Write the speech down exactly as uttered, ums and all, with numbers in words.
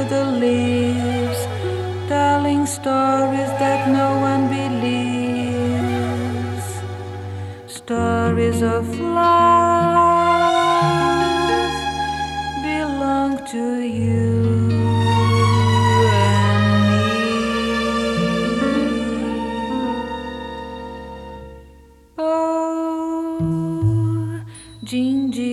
the leaves, telling stories that no one believes. Stories of love belong to you and me. Oh, Gingy.